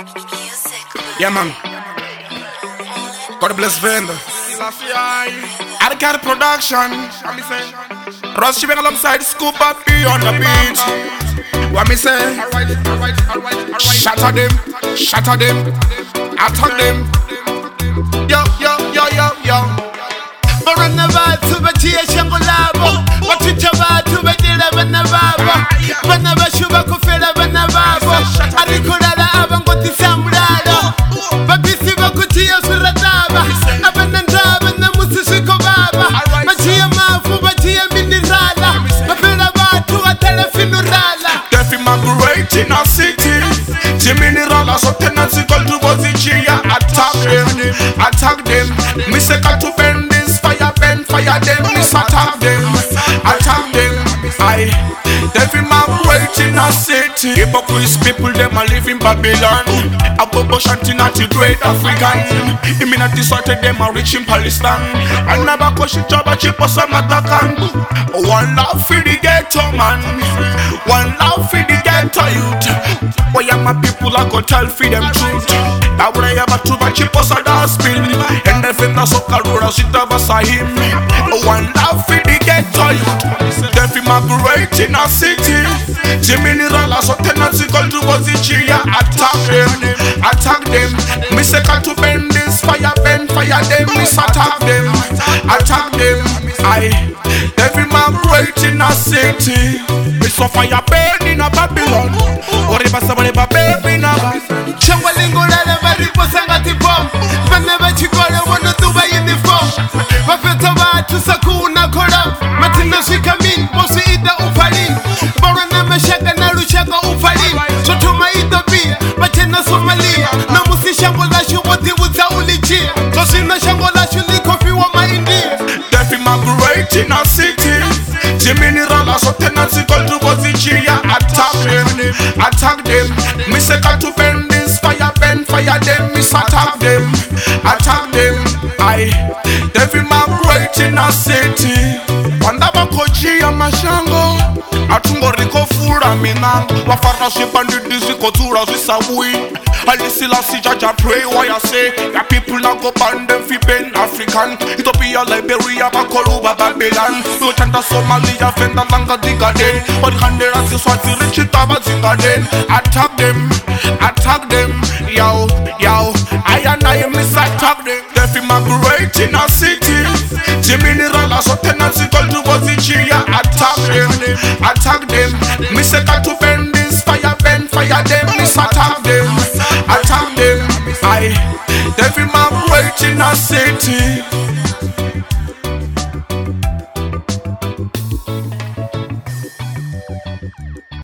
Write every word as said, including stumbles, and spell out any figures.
Yeah, man. God bless Venda. I got a production. Ross Shipping alongside Scoop Up on the beat. What me say? Shatter them, shatter them, attack them. Yo, yo, yo, yo, yo. Barana batu baciye shango labo batuca batu bagira bana babo bana bashuba kufera bana babo ariko rara abangoti samuraro babisi bakutiye suradaba abana ndaba na musishiko baba baciye mafu baciye minirala bafera batu atelefinurala Defi migrate in a city Jiminirala so tenancy call to Bozichia. Attack them, attack them. Me say got to bend this fire, bend fire them. Miss attack them, attack them. I Defi migrate in a city. Hypocrites people them a live in Babylon. A bobo shanty not the great African. Imminent sorted them a rich in Palestine. And never question job a chip or some attack. One love for the ghetto man. One love for the ghetto youth. Why am my people I go tell for them truth? That when I have a two chip or a dustbin. And if in the soccer road I sit up beside him. One love for the ghetto youth. Defi migrate in a city. Jiminirala so tenancy call to Bozichia. Attack them, attack them. Me say got to bend this fire, bend fire them. Miss attack them, attack them. I Defi migrate in a city. Me so fire burn in a Babylon. Whatever somebody burn in a Shangwa lingulala baripo sangati bom bana bachikole wana tuba uniform bafeta batu sakuna kola matina shikamin bosi ida ufalin barana mashaka na rushaka ufalin sotoma ida bi bachena Somalia na musi shango la shuboti uza ulichia tosina shango la shuli kofi wa maindia Defi migrate in a city Jiminirala so tenancy call to Bozichia. Attack them, attack them. Me say got to bend this fire, bend fire them. Miss attack them, attack them. I Defi migrate in a city. Wanda bakoji ya mashango atungo riko fura minango wafara shipandi disi kotura zisabui alisila si jaja pray why I say ya people na go band them fi ben African Ethiopia, Liberia, Bakoluba, Babylon no chanta Somalia, Fenda, Langa, Digaden but Kandera, Siswati, Richitaba, Zingaden attack them, attack them yo, yo I and I miss attack them Defi migrate in a city Jiminirala so tenancy call to Bozichia. Attack them, attack them. Me say got to bend this fire, bend fire them. Miss attack them, attack them. I Defi migrate in a city.